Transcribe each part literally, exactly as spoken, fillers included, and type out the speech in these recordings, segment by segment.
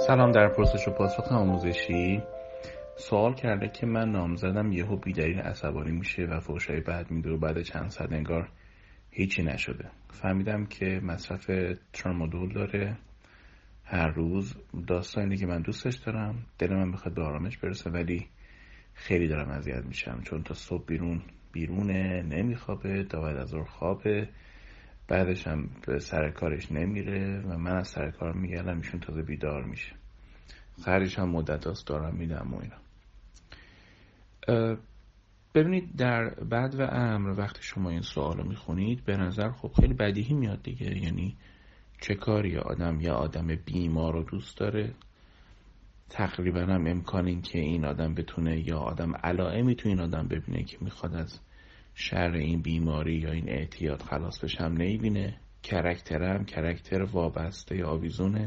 سلام. در پرسش و پاسخ آموزشی سوال کرده که من نامزدم یهو بی‌دلیل عصبانی میشه و فحشای بد میده و بعد چند ساعت انگار هیچی نشده. فهمیدم که مصرف ترامادول داره هر روز. داستان اینه که من دوستش دارم، دل من میخواد به آرامش برسه، ولی خیلی دارم اذیت میشم چون تا صبح بیرون بیرونه، نمیخوابه، تا بعد از ظهر خوابه، بعدش هم به سر کارش نمیره و من از سر کار میگردم ایشون تازه بیدار میشه. خرجش هم مدت هاست دارم میدم و اینا. ببینید در بد و امر وقتی شما این سوال رو میخونید به نظر خب خیلی بدیهی میاد دیگه. یعنی چه کاری آدم یا آدم بیمار رو دوست داره، تقریبا هم امکان این که این آدم بتونه یا آدم علائمی تو این آدم ببینه که میخواد از شر این بیماری یا این اعتیاد خلاص بشه هم نمیبینه. کرکتر هم کرکتر وابسته یا آویزونه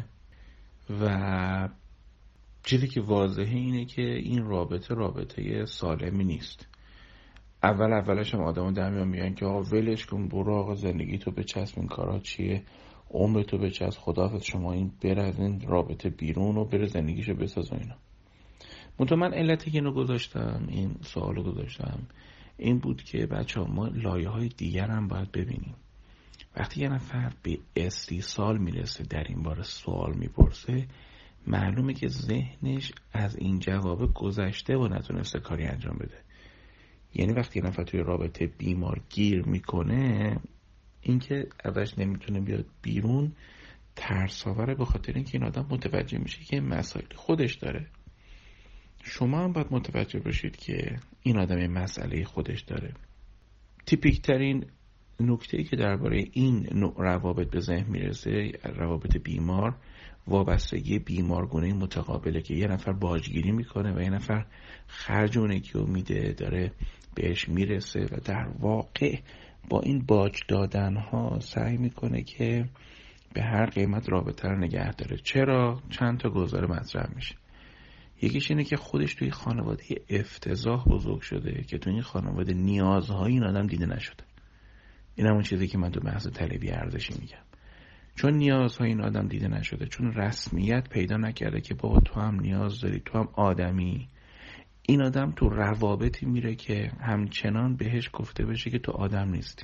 و چیزی که واضحه اینه که این رابطه رابطه سالمی نیست. اول اولش هم آدمو در میان میگن که آقا ولش کن، برو آقا زندگی تو بچسب، این کارا چیه، عمر تو بچسب، خداحافظ، شما این بره از این رابطه بیرون و بره زندگیشو بساز و اینا. منتها من علتی که اینو گذاشتم، این سوالو گذاشتم، این بود که بچه ها ما لایه های دیگر هم باید ببینیم. وقتی یه نفر به استیصال میرسه در این باره سوال میپرسه، معلومه که ذهنش از این جواب گذشته و نتونسته کاری انجام بده. یعنی وقتی یه نفر توی رابطه بیمار گیر میکنه، این که ازش نمیتونه بیاد بیرون ترساوره، به خاطر اینکه این آدم متوجه میشه که مسائل خودش داره. شما هم باید متوجه باشید که این آدم یه مسئله خودش داره. تیپیک ترین نکته‌ای که درباره این نوع روابط به ذهن میرسه، روابط بیمار، وابستگی بیمارگونه متقابله که یه نفر باجگیری میکنه و یه نفر خرج اون یکی رو میده، داره بهش میرسه و در واقع با این باج دادن ها سعی میکنه که به هر قیمت رابطه رو نگه داره. چرا؟ چند تا گزاره مطرح میشه. یکیش اینه که خودش توی خانواده افتضاح بزرگ شده که توی این خانواده نیازهای این آدم دیده نشده. این همون چیزی که من تو بحث طلبی ارزشی میگم. چون نیازهای این آدم دیده نشده، چون رسمیت پیدا نکرده که بابا تو هم نیاز داری، تو هم آدمی، این آدم تو روابطی میره که همچنان بهش گفته بشه که تو آدم نیستی.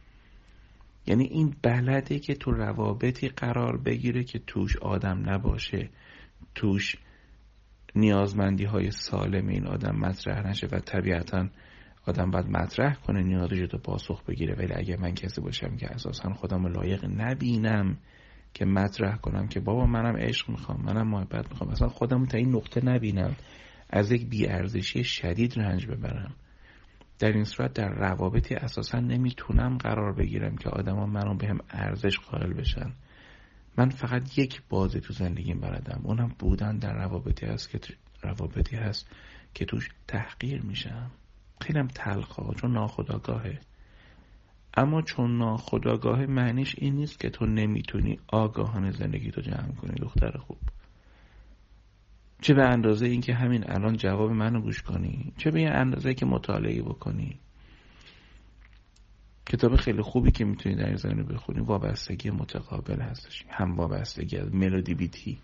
یعنی این بلده که تو روابطی قرار بگیره که توش آدم نباشه، توش نیازمندی های سالم این آدم مطرح نشه و طبیعتاً آدم باید مطرح کنه نیازش رو پاسخ بگیره. ولی اگه من کسی باشم که اساساً خودم رو لایق نبینم که مطرح کنم که بابا منم عشق میخوام، منم محبت میخوام، اصلا خودم تا این نقطه نبینم، از یک بی‌ارزشی شدید رنج ببرم، در این صورت در روابطی اساساً نمیتونم قرار بگیرم که آدما منو بهم ارزش قائل بشن. من فقط یک بازی تو زندگیم بلدم، اونم بودن در روابطی هست که روابطی هست که توش تحقیر میشم. خیلی هم تلخه چون ناخودآگاهه. اما چون ناخودآگاهه معنیش این نیست که تو نمیتونی آگاهانه زندگی تو جمع کنی. دختر خوب، چه به اندازه این که همین الان جواب منو گوش کنی، چه به این اندازه که مطالعه بکنی. کتاب خیلی خوبی که میتونی در این زمینه بخونی وابستگی متقابل هستش، هم وابستگی از ملودی بیتی.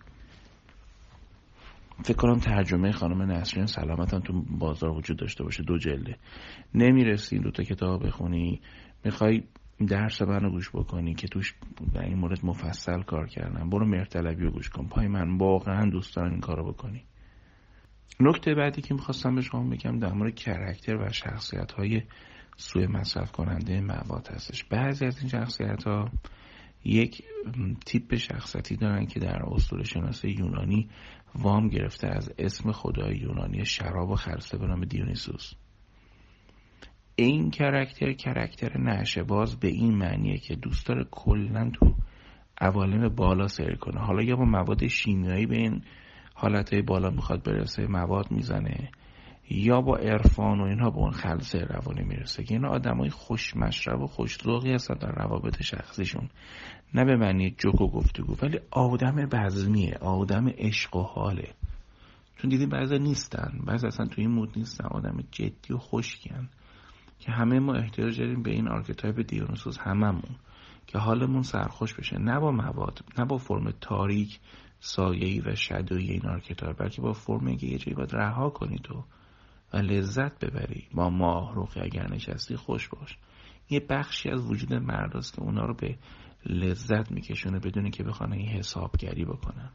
فکر کنم ترجمه خانم نسرین سلامت هم تو بازار وجود داشته باشه، دو جلده. نمیرسی دو تا کتاب بخونی، میخوای درس منو گوش بکنی که توش در این مورد مفصل کار کردم، برو مهرطلبی رو گوش کن. پای من واقعا دوست دارم این کارو بکنی. نکته بعدی که میخواستم به شما بگم در مورد کرکتر و شخصیت های سوء مصرف کننده مواد هستش. بعضی از این شخصیت ها یک تیپ شخصیتی دارن که در اسطوره شناسی یونانی وام گرفته از اسم خدای یونانی شراب و خرسه به نام دیونیسوس. این کرکتر کرکتر نعشه باز به این معنیه که دوست داره کلن تو عوالم بالا سیر کنه. حالا یا با مواد شیمیایی به این حالتهای بالا میخواد برسه، مواد میزنه، یا با عرفان و اینها به اون خلسه روانی میرسه. که اینا آدمای خوش مشرب و خوش ذوقی هستن در روابط شخصیشون، نه به معنی جوک و گفتگو، ولی آدم بزمیه، آدم عشق و حاله. چون دیدیم بعضی نیستن، بعضی اصلا توی این مود نیستن، آدم جدی و خشکین که همه ما احتیاج داریم به این آرکیتایپ دیونیسوس، هممون، که حالمون سرخوش بشه، نه با مواد، نه با فرم تاریک سایه‌ای و شادویی این آرکتایپ، بلکه با فرمی که یه جایی باید رها کنی تو و لذت ببری. با ماه روخی اگر نشستی خوش باش. یه بخشی از وجود مرداست که اونا رو به لذت میکشونه بدون که بخوان این حسابگری بکنن.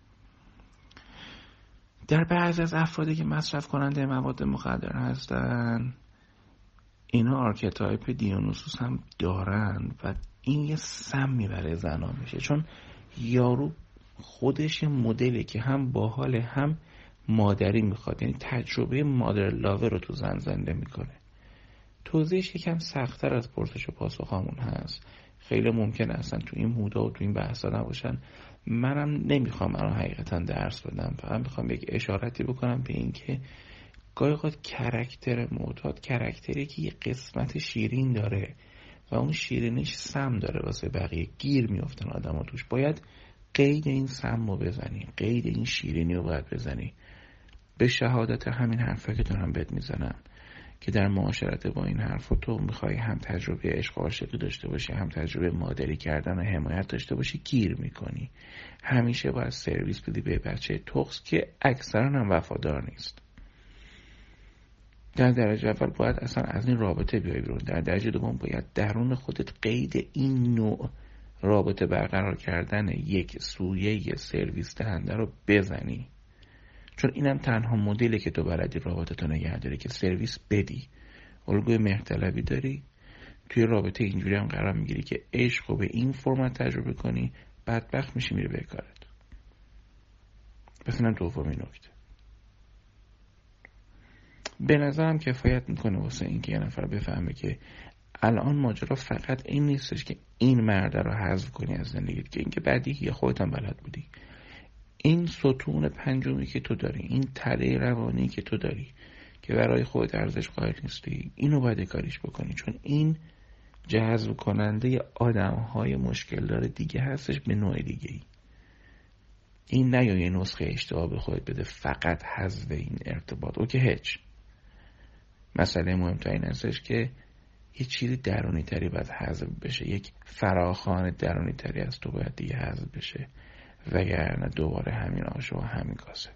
در بعضی از افرادی که مصرف کننده مواد مخدر هستن، اینا آرکتایپ دیونوسوس هم دارن و این یه سمی برای زنا میشه، چون یارو خودش مدلی که هم باحال هم مادری میخواد، یعنی تجربه مادر لاور رو تو زن زنده میکنه. توضیحش یکم سخت‌تر از پرسش و پاسخ همون هست. خیلی ممکنه اصلا تو این مودا و تو این بحثا نباشن. منم نمیخوام الان حقیقتا درس بدم، فقط میخوام یک اشارتی بکنم به این که گاهی اوقات کرکتر معتاد کرکتری که یه قسمت شیرین داره و اون شیرینش سم داره واسه بقیه، گیر میافتن آدم ها توش. باید قید این سم رو بزنی، قید این شیرینی رو باید بزنی. به شهادت همین حرفا که دارم بهت میزنم که در معاشرت با این حرفا تو میخوای هم تجربه عشق و عاشقی داشته باشی، هم تجربه مادری کردن و حمایت داشته باشی، گیر میکنی. همیشه باید سرویس بدی به بچه تخس که اکثرا هم وفادار نیست. در درجه اول باید اصلا از این رابطه بیای بیرون. در درجه دوم باید درون خودت قید این نوع رابطه برقرار کردن یک سویه سرویس دهنده رو بزنی، چون اینم تنها مدلی که تو بلدی رابطه تو نگه داری که سرویس بدی. الگوی مهرطلبی داری، توی رابطه اینجوری هم قرار میگیری که عشق رو به این فرمت تجربه کنی، بدبخت میشی میری به کارت. پس اینم دومی نکته. به نظرم کفایت میکنه واسه این که یه نفر بفهمه که الان ماجرا فقط این نیستش که این مرد رو حذف کنی از زندگیت، که این که بدیهیه، خودت هم بلد بودی. این ستون پنجمی که تو داری، این تله روانی که تو داری که برای خودت ارزش قائل نیستی، اینو باید کاریش بکنی، چون این جذب کننده آدم‌های مشکل داره دیگه هستش به نوع دیگه ای. این نه یه نسخه اشتباه به خودت بده فقط حذف این ارتباط، او که هیچ. مسئله مهمتر این هستش که یه چیزی درونی تری باید حذف بشه، یک فراخوان درونی تری از تو باید دیگه حذف بشه، وگرنه دوباره همین آش و همین کاسه.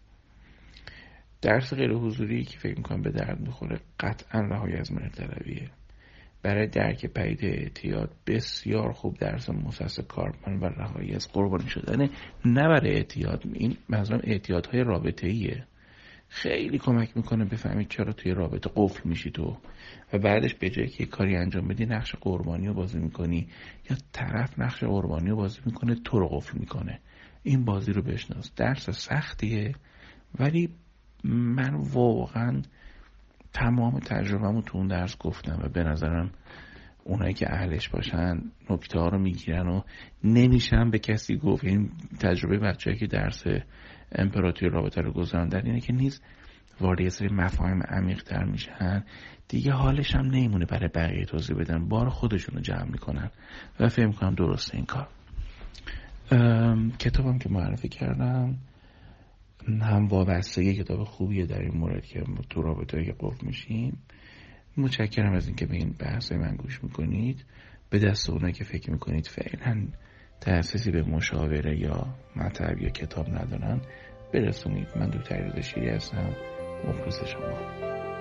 درس غیر حضوری که فکر میکنم به درد میخوره قطعا رهایی از مهرطلبیه. برای درک پدیده اعتیاد بسیار خوب درس موسس کارپمن و رهایی از قربانی شدن، نه برای اعتیاد، این منظورم اعتیادهای رابطه‌ایه. خیلی کمک میکنه بفهمید چرا توی رابطه قفل میشی تو و بعدش به جایی که کاری انجام بدی نقش قربانی رو بازی میکنی یا طرف نقش قربانی رو بازی میکنه تو رو قفل میکنه. این بازی رو بشناس. درس سختیه ولی من واقعا تمام تجربه‌مو تو اون درس گفتم و به نظرم اونایی که اهلش باشن نکته ها رو میگیرن و نمیشن به کسی گفت. این تجربه بچه‌ای که درس امپراتوری رابطه رو گذراندن اینه که نیز وارد یه سری مفاهیم عمیق تر میشن دیگه، حالش هم نمیمونه برای بقیه توضیح بدن، بار خودشون رو جمع میکنن و فکر میکنم درسته این کار. کتابم که معرفی کردم هم وابستگی کتاب خوبیه در این مورد که تو رابطه‌ای که قفل میشیم. متشکرم از اینکه به این بحث من گوش میکنید. به دست اونایی که فکر میکنید فعلا تأسیسی به مشاوره یا مطلب یا کتاب ندارن برسونید. من دکتر رضا شیری هستم، مخلص شما.